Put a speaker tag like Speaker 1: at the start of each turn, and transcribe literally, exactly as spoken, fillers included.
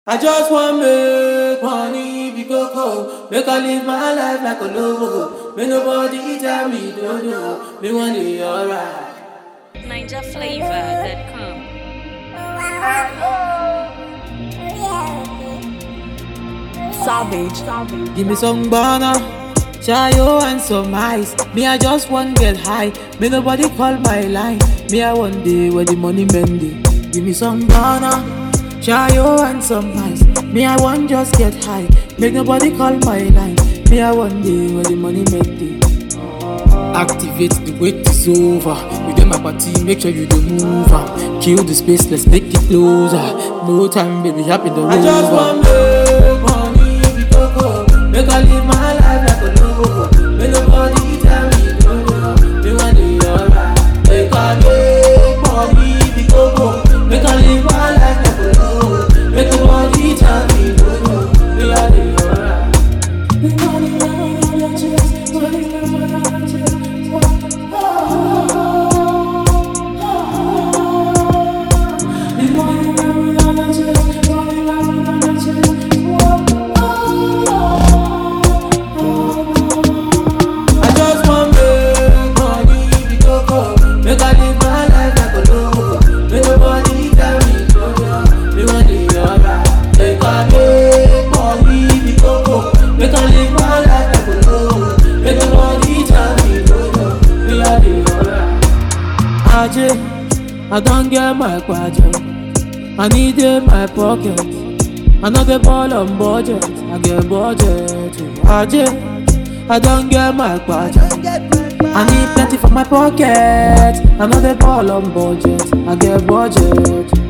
Speaker 1: I just want make money be coco. Make I live my life like a logo. Make nobody tell me don't do. Me one day alright.
Speaker 2: Ninja Flavor dot com.
Speaker 3: Savage, savage.
Speaker 1: Give me some banana, chayo and some ice. Me I just want get high. Me nobody call my line. Me I one day where the money mending. Give me some banana, chayo and some ice. Me I want just get high. Make nobody call my line. Me I one day where the money mending. Activate the wait is over. You get my party, make sure you don't move am. Kill the space, let's make it closer. No time, baby, happy the rover. I just want make money be coco. Make I live my life like a logo. Make nobody tell me no no. Me one day alright. Make I make money be coco. Make I live my life like a logo. Make nobody tell me no no. Me one day alright. Make money round your chest, money round your chest. I don't get my budget. I need it in my pocket. I know the ball on budget. I get budget too. I don't get my budget. I need plenty for my pocket. I know the ball on budget. I get budget.